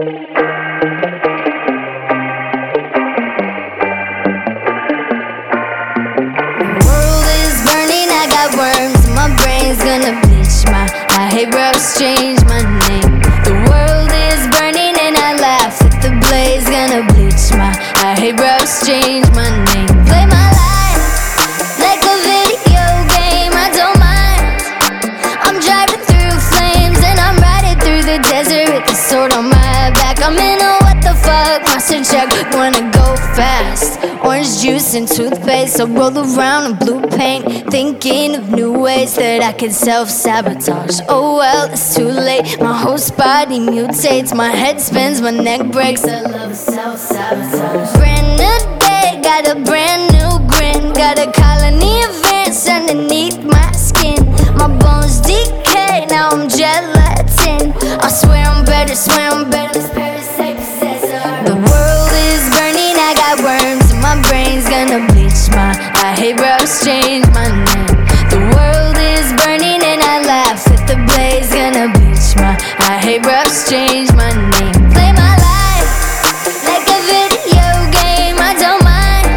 Gonna bleach my I hate raps, change my name. The world is burning and I laugh at the blaze. Gonna bleach my I hate raps, change my name. Play my life like a video game, I don't mind. I'm driving through flames and I'm riding through the desert with the sword on my back. I'm in a what the fuck monster truck, wanna go fast. Orange juice and toothpaste, I roll around in blue paint, thinking of new ways that I can self-sabotage. Oh well, it's too late, my whole body mutates. My head spins, my neck breaks, I love self-sabotage. Brand new day, got a brand new grin. Got a colony of ants underneath my skin. My bones decay, now I'm gelatin. I swear I'm better, swear I'm better. This parasite possessor. The world is burning, I got worms. My brain's gonna bleach my I hate raps, change my name. The world is burning and I laugh at the blaze. Gonna bleach my I hate raps, change my name. Play my life like a video game, I don't mind.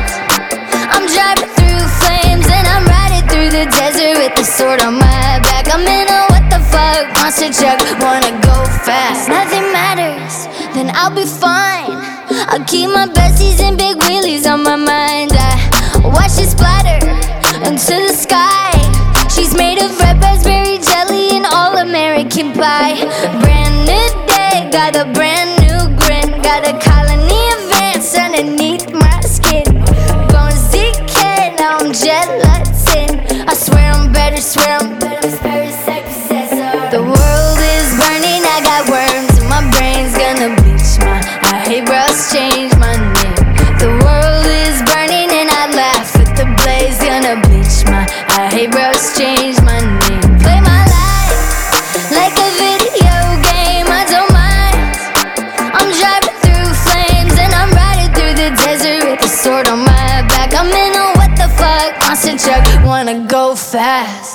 I'm driving through flames and I'm riding through the desert with the sword on my back. I'm in a what the fuck monster truck, wanna go fast. Nothing matters, then I'll be fine. I'll keep my besties and big wheelies on my mind. I watch it splatter into the sky. She's made of red raspberry jelly and all-American pie. Brand new day, got a brand new grin. Got a colony of ants underneath my skin. Bones decay, now I'm gelatin. I swear I'm better, swear I'm better. This parasite possessor. The world is burning, I got worms in my brain's gonna bleach my I hate raps, change my name. The world is burning and I laugh at the blaze. Gonna bleach my I hate raps, change my name. Play my life like a video game, I don't mind. I'm driving through flames and I'm riding through the desert with a sword on my back. I'm in a what the fuck monster truck, wanna go fast.